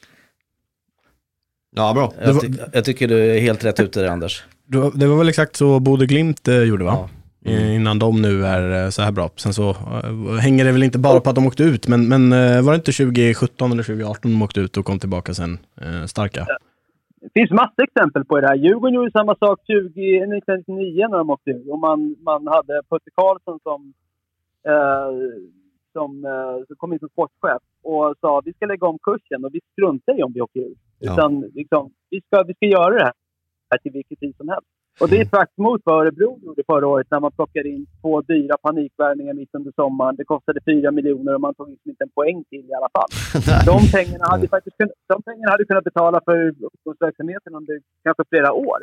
Ja, bra. Jag tycker du är helt rätt ute där, Anders. Det var väl exakt så Bodø Glimt gjorde, va? Ja. Innan de nu är så här bra. Sen så hänger det väl inte bara på att de åkte ut, men var det inte 2017 eller 2018 de åkte ut och kom tillbaka sen starka? Det finns massa exempel på det här. Djurgården gjorde samma sak 1999 när de åkte ut. Och man hade Putte Karlsson som kom in som sportchef och sa vi ska lägga om kursen och vi struntar i om vi åker ut. Utan liksom, vi ska göra det här till vilket tid som helst. Och det är tvärt emot vad Örebro gjorde förra året när man plockade in 2 dyra panikvärvningar mitt under sommaren. Det kostade 4 miljoner och man tog liksom inte en poäng till i alla fall. De pengarna hade kunnat betala för uppgångsverksamheten under kanske flera år.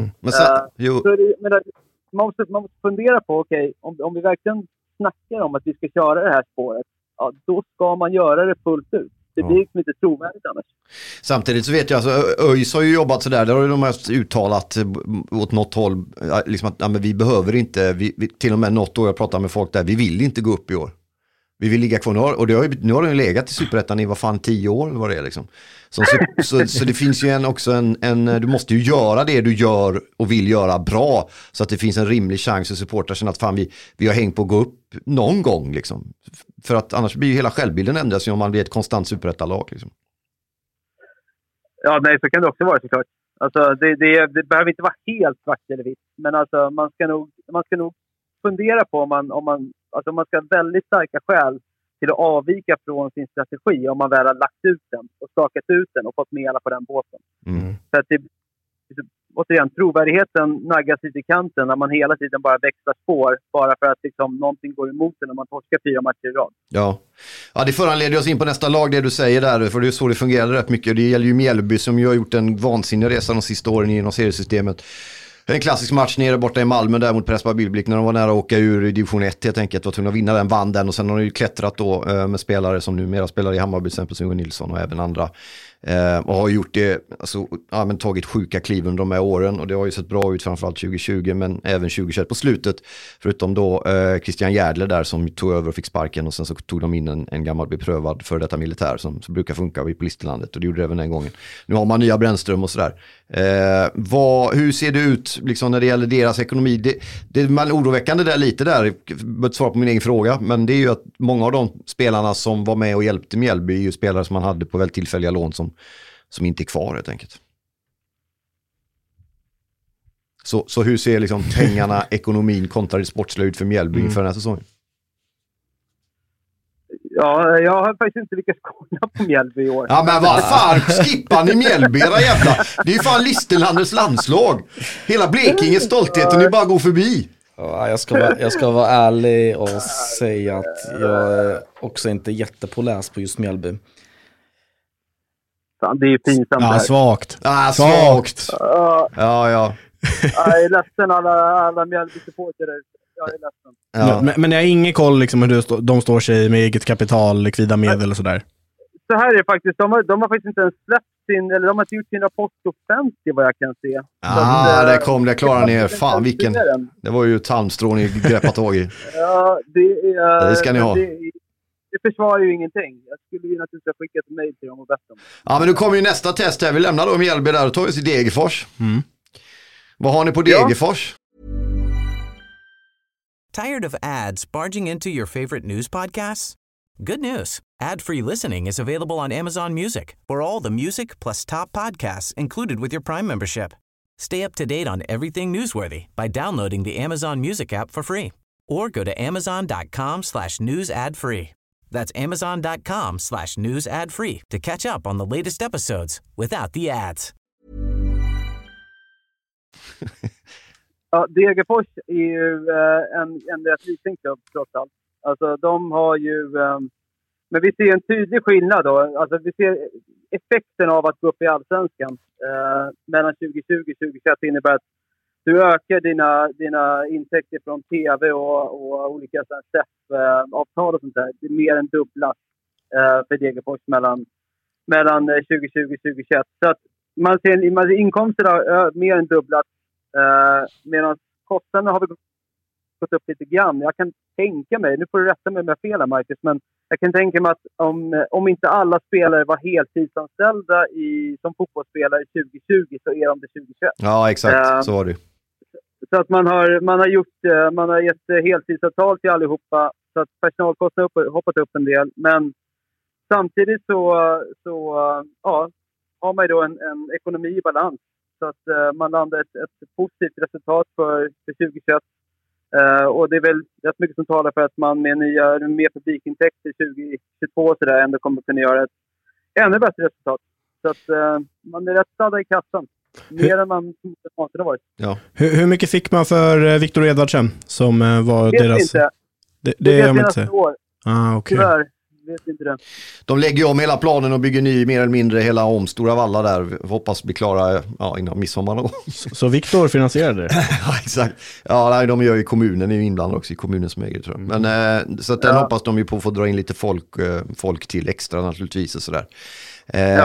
Man måste fundera på, okej, om vi verkligen snackar om att vi ska köra det här spåret, då ska man göra det fullt ut. Det blir liksom inte trovärdigt annars. Samtidigt så vet jag, alltså, ÖIS har ju jobbat sådär, där har de mest uttalat åt något håll liksom att men vi behöver inte, vi, till och med något år jag pratar med folk där, vi vill inte gå upp i år. Vi vill ligga kvar och nu har den legat i Superettan i vad fan 10 år eller vad det är liksom. Så det finns ju också en du måste ju göra det du gör och vill göra bra så att det finns en rimlig chans att supporta sig att fan vi har hängt på att gå upp någon gång liksom. För att annars blir ju hela självbilden ändras om man blir ett konstant Superettan-lag liksom. Ja, nej, så kan det också vara såklart. Alltså det behöver inte vara helt svart eller vitt, men alltså man ska nog fundera på om man ska ha väldigt starka skäl till att avvika från sin strategi om man väl har lagt ut den och stakat ut den och fått med alla på den båten. Så att återigen, trovärdigheten naggas lite i kanten när man hela tiden bara växlar spår bara för att liksom någonting går emot en när man torskar 4 matcher i rad. Ja, det föranleder oss in på nästa lag, det du säger där, för det är så det fungerar rätt mycket. Det gäller ju Mjällby som ju har gjort en vansinnig resa de sista åren inom seriesystemet. En klassisk match nere borta i Malmö där mot Prespa Billblick när de var nära att åka ur i division 1 helt enkelt. Var tvungna att vinna den, vann den och sen har de ju klättrat då med spelare som numera spelar i Hammarby, till exempel Hugo Nilsson och även andra. Och har gjort det, alltså, tagit sjuka kliv under de här åren och det har ju sett bra ut framförallt 2020 men även 2021 på slutet. Förutom då Christian Järdler där som tog över och fick sparken och sen så tog de in en gammal beprövad för detta militär som brukar funka i Listerlandet och det gjorde det även den gången. Nu har man nya Brännström och sådär. Hur ser det ut liksom, när det gäller deras ekonomi? Det är oroväckande där lite där, att svara på min egen fråga, men det är ju att många av de spelarna som var med och hjälpte Mjällby är ju spelare som man hade på väldigt tillfälliga lån som inte är kvar helt enkelt. Så hur ser liksom pengarna, ekonomin kontra det sportsliga ut för Mjällby inför den här säsongen? Ja, jag har faktiskt inte lyckats kolla på Mjällby i år. Ja, men vad fan, skippar ni Mjällby era jävla? Det är ju fan Listerlandets landslag. Hela Blekinges stolthet och ni bara går förbi. Ja, jag ska vara ärlig och säga att jag är också inte jättepåläst på just Mjällby. Fan, det är ju pinsamt. Ja, svagt. Svagt. Ja. Jag är ledsen alla Mjällby-supporter där. Jag är ledsen. Ja. Men jag har ingen koll liksom hur de står sig med eget kapital, likvida medel och sådär. Så här är det faktiskt. De har faktiskt inte ens släppt de har inte gjort sin rapport offentlig vad jag kan se. Där kom det, klara ner. Fan vilken. Det var ju ett halmstrå ni greppat tag i. Ja, det ska ni ha. Det försvarar ju ingenting. Jag skulle ju naturligtvis ha skickat ett mejl till dem och bett dem. Ja, men nu kommer ju nästa test här. Vi lämnar då Mjällby där och tar oss till Degerfors. Vad har ni på Degerfors? Tired of ads barging into your favorite news podcasts? Good news. Ad-free listening is available on Amazon Music for all the music plus top podcasts included with your Prime membership. Stay up to date on everything newsworthy by downloading the Amazon Music app for free or go to amazon.com/news ad free. That's amazon.com/news ad free to catch up on the latest episodes without the ads. Ja, Degerfors är ju en rätt liten klubb trots allt. Alltså de har ju... men vi ser en tydlig skillnad då. Alltså vi ser effekten av att gå upp i Allsvenskan mellan 2020 och 2021 innebär att du ökar dina intäkter från tv och olika avtal och sånt där. Det är mer än dubblat för Degerfors mellan 2020 och 2021. Så att man ser inkomsterna mer än dubblat. Medan kostnaderna har vi gått upp lite grann. Jag kan tänka mig, nu får du rätta mig med fel här Marcus, men jag kan tänka mig att om inte alla spelare var heltidsanställda som fotbollsspelare 2020 så är de det 2021. Ja, exakt. Så var det. Så att man har gett heltidsavtal till allihopa så att personalkostnaderna hoppat upp en del. Men samtidigt så har man ju då en ekonomi i balans. Så att man landar ett positivt resultat för 2021. Och det är väl rätt mycket som talar för att man med mer publikintäkter 2022 så där ändå kommer kunna göra ett ännu bättre resultat. Så att man är rätt stadig i kassan. Mer än man någonsin har varit. Ja. Hur mycket fick man för Victor Edvardsen som var deras... Inte. Det är nästa år. Okay. Tyvärr. Vet inte det. De lägger om hela planen och bygger ny mer eller mindre hela Stora Valla där. Hoppas bli klara innan midsommar. Så Victor finansierade det? Ja, exakt. Ja, nej, de gör ju kommunen, är ju inblandad också i kommunens äger tror jag. Men så att den hoppas de ju på att få dra in lite folk till extra naturligtvis och sådär.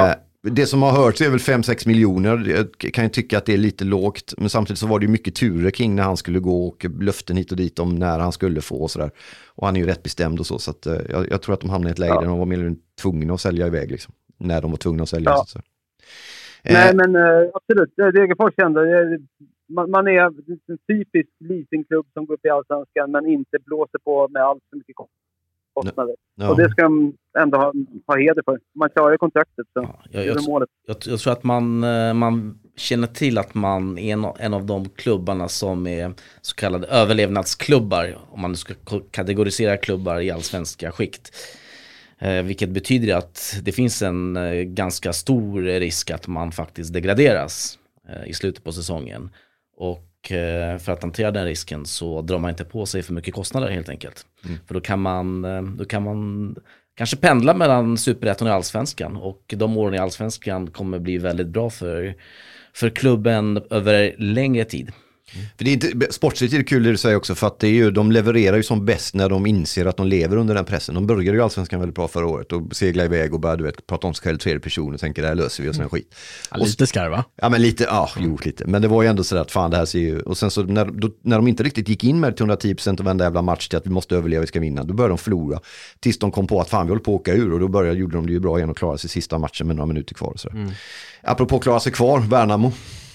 Det som har hörts är väl 5-6 miljoner. Jag kan ju tycka att det är lite lågt. Men samtidigt så var det ju mycket turer kring när han skulle gå och löften hit och dit om när han skulle få och sådär. Och han är ju rätt bestämd och så att jag tror att de hamnade i ett läge där de var mer eller mindre tvungna att sälja iväg liksom. När de var tvungna att sälja. Så. Nej, men absolut. Degerfors ändå. Man är en typisk leasingklubb som går upp i Allsvenskan men inte blåser på med allt för mycket kostnader. Ja. Och det ska de ändå ha heder för. Man klarar kontraktet. Så jag tror att man känner till att man är en av de klubbarna som är så kallade överlevnadsklubbar. Om man ska kategorisera klubbar i allsvenska skikt. Vilket betyder att det finns en ganska stor risk att man faktiskt degraderas i slutet på säsongen. Och för att hantera den risken så drar man inte på sig för mycket kostnader helt enkelt. För då kan man kanske pendla mellan Superettan och Allsvenskan. Och de åren i Allsvenskan kommer bli väldigt bra för klubben över längre tid. För det är inte, sportsligt är det kul det du säger också, för att det är ju, de levererar ju som bäst när de inser att de lever under den pressen. De började ju Allsvenskan väldigt bra förra året och segla iväg och började prata om sig själv tredje person och tänker det här löser vi och sån skit. Ja, lite skarva. Ja men lite, lite. Men det var ju ändå så att fan det här ser ju, och sen så när de inte riktigt gick in med 110% och vända jävla match till att vi måste överleva, vi ska vinna, då började de förlora. Tills de kom på att fan vi håller på att åka ur, och då gjorde de det ju bra igen och klarade sig sista matchen med några minuter kvar och så. Apropå klara sig kvar, Värnamo.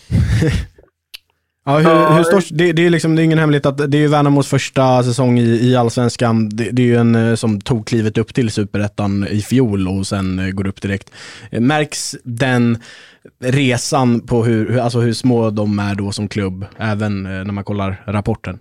Ja, hur stort, det är liksom, det är ingen hemlighet att det är Värnamos första säsong i Allsvenskan. Det är ju en som tog klivet upp till Superettan i fjol och sen går upp direkt. Märks den resan på hur små de är då som klubb, även när man kollar rapporten?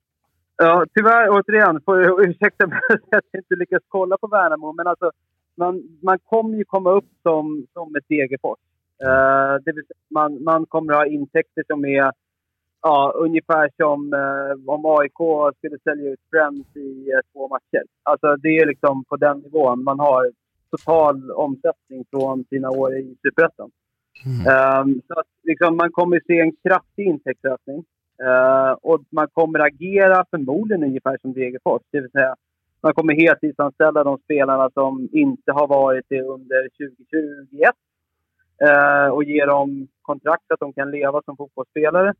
Ja, tyvärr återigen, får jag ursäkta mig att jag inte lyckas kolla på Värnamo, men alltså man kommer ju komma upp som ett Degerfors. Det vill säga, man kommer ha intäkter som är ungefär som om AIK skulle sälja ut Friends i 2 matcher. Alltså det är liksom på den nivån. Man har total omsättning från sina år i Superettan. Så att liksom, man kommer se en kraftig intäktsökning. Och man kommer agera förmodligen ungefär som Degerfors. Det vill säga, man kommer heltidsanställa de spelarna som inte har varit det under 2021. Och ge dem kontrakt att de kan leva som fotbollsspelare.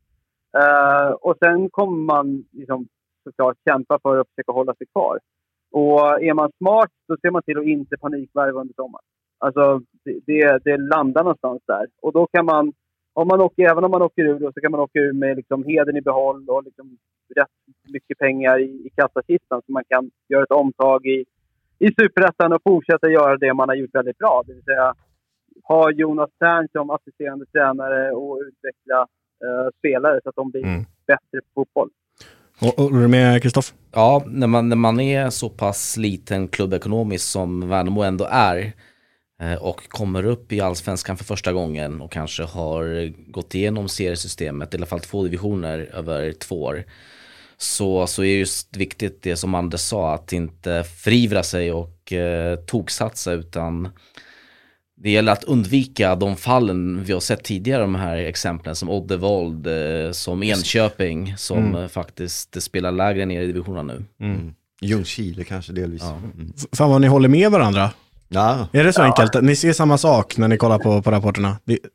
Och sen kommer man liksom, såklart kämpa för att försöka hålla sig kvar. Och är man smart så ser man till att inte panikvärva under sommaren. Alltså det landar någonstans där. Och då kan man, även om man åker ur då, så kan man åka ur med liksom heden i behåll och liksom rätt mycket pengar i kassakistan, så man kan göra ett omtag i Superettan och fortsätta göra det man har gjort väldigt bra. Det vill säga ha Jonas Tern som assisterande tränare och utveckla spelare så att de blir bättre på fotboll. Och är du med, Kristoff? Ja, när man är så pass liten klubb ekonomiskt som Värnamo ändå är och kommer upp i Allsvenskan för första gången och kanske har gått igenom seriesystemet, i alla fall 2 divisioner över 2 år, så är just viktigt det som Anders sa, att inte förivra sig och toksatsa, utan det gäller att undvika de fallen vi har sett tidigare, de här exemplen som Oddevold, som Enköping, som faktiskt spelar lägre ner i divisionen nu. Ljungskile kanske delvis. Ja. Fan vad ni håller med varandra. Ja. Är det så enkelt? Ni ser samma sak när ni kollar på rapporterna?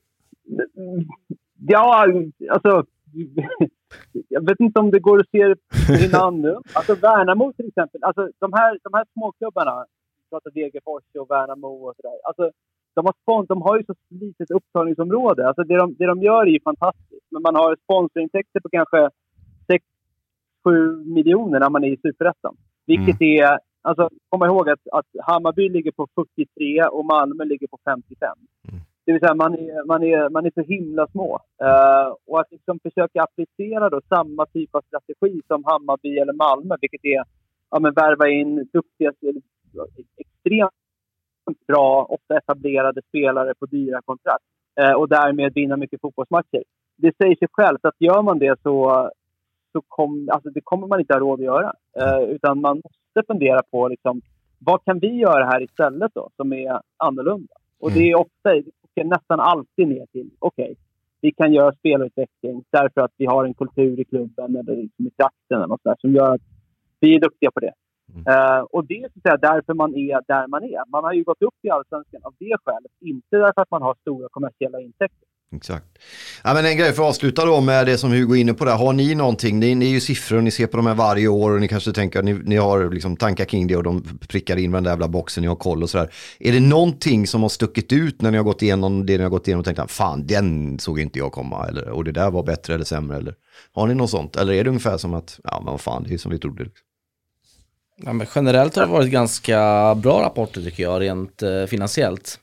Ja, alltså jag vet inte om det går att se innan. Alltså Värnamo till exempel, alltså de här småklubbarna, pratar Degerfors och Värnamo och sådär. Alltså de har ju så litet upptagningsområde. Alltså det de gör är ju fantastiskt. Men man har sponsorintäkter på kanske 6-7 miljoner när man är i Superettan. Vilket är, alltså komma ihåg att Hammarby ligger på 43 och Malmö ligger på 55. Det vill säga man är så himla små. Och att liksom försöka applicera då samma typ av strategi som Hammarby eller Malmö, vilket är värva in duktiga, extremt bra, ofta etablerade spelare på dyra kontrakt och därmed vinna mycket fotbollsmatcher. Det säger sig självt att gör man det så det kommer man inte ha råd att göra. Utan man måste fundera på liksom, vad kan vi göra här istället då som är annorlunda? Och det är ofta, nästan alltid ner till vi kan göra spelutveckling därför att vi har en kultur i klubben eller liksom i trakten eller något där, som gör att vi är duktiga på det. Och det är så att säga därför man är där man är. Man har ju gått upp i Allsvenskan av det skälet, inte därför att man har stora kommersiella intäkter. Exakt. Ja, men en grej för att avsluta då med det som Hugo är inne på där. Har ni någonting? Ni är ju siffror och ni ser på de här varje år och ni kanske tänker att ni har liksom tankar kring det och de prickar in den där jävla boxen, ni har koll och sådär. Är det någonting som har stuckit ut när ni har gått igenom det ni har gått igenom och tänkt fan, den såg inte jag komma eller, och det där var bättre eller sämre eller har ni något sånt? Eller är det ungefär som att ja men vad fan, det är som vi trodde liksom? Ja, men generellt har det varit ganska bra rapporter tycker jag, rent finansiellt.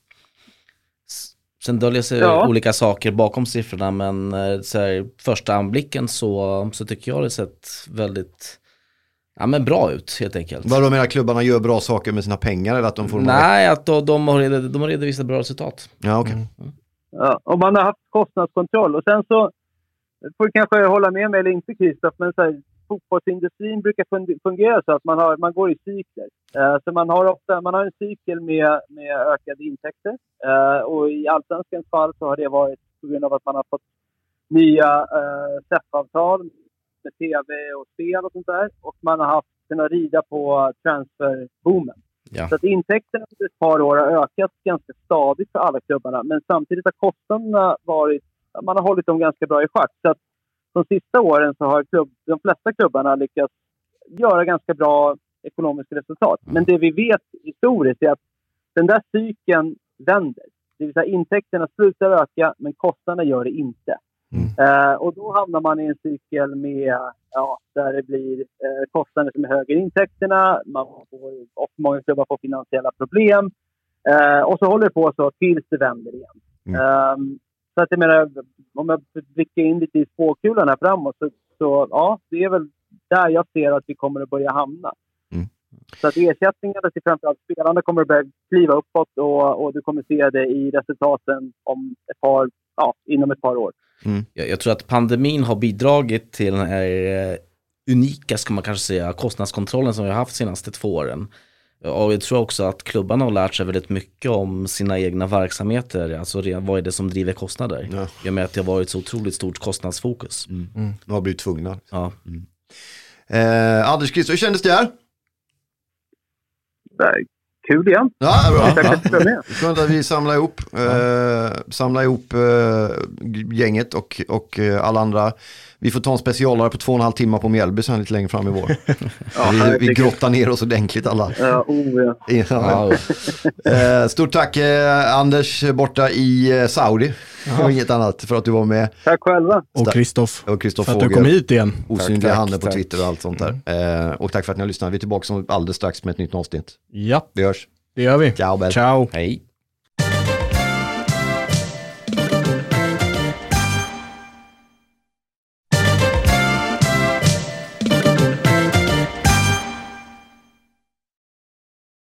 Sen döljer sig olika saker bakom siffrorna, men så här, första anblicken så tycker jag det sett väldigt bra ut helt enkelt. Vad då menar klubbarna gör bra saker med sina pengar eller att de får... Nej, att de har redovisat bra resultat. Ja, okej. Ja, och man har haft kostnadskontroll och sen så får du kanske hålla med mig eller inte Kristoff, men så här, fotbollsindustrin brukar fungera så att man går i cykler. Så man har en cykel med ökade intäkter. Och i Allsvenskans fall så har det varit på grund av att man har fått nya SEF-avtal med tv och spel och sånt där. Och man har kunnat rida på transferboomen. Ja. Så att intäkterna under ett par år har ökat ganska stadigt för alla klubbarna. Men samtidigt har kostnaderna man har hållit dem ganska bra i schack. Så att de sista åren så har de flesta klubbarna lyckats göra ganska bra ekonomiska resultat. Men det vi vet historiskt är att den där cykeln vänder. Det vill säga intäkterna slutar öka men kostnaderna gör det inte. Och då hamnar man i en cykel med där det blir kostnader som är högre än intäkterna. Många klubbar får finansiella problem. Och så håller det på så tills det vänder igen. Så att jag menar, om jag blickar in lite i spåkulan här framåt så det är väl där jag ser att vi kommer att börja hamna. Så att ersättningarna till framförallt spelarna kommer att börja kliva uppåt och du kommer se det i resultaten om inom ett par år. Jag tror att pandemin har bidragit till den här unika, ska man kanske säga, kostnadskontrollen som vi har haft de senaste 2 åren. Och jag tror också att klubbarna har lärt sig väldigt mycket om sina egna verksamheter. Alltså vad är det som driver kostnader? Ja. Jag menar att det har varit så otroligt stort kostnadsfokus. De har blivit tvungna. Ja. Anders Christer, hur kändes det här? Kul igen. Ja, bra. Skönt att vi samlar ihop gänget och alla andra. Vi får ta en specialare på 2,5 timmar på Mjällby sen lite längre fram i vår. Vi grottar ner oss ordentligt alla. Stort tack Anders borta i Saudi. Och inget annat för att du var med. Tack själva. Och Kristoff för att du kom hit igen. Osynliga handen på Twitter och allt sånt där. Och tack för att ni har lyssnat. Vi är tillbaka alldeles strax med ett nytt avsnitt. Ja. Vi hörs. Det gör vi. Ciao, Bell. Ciao. Hej.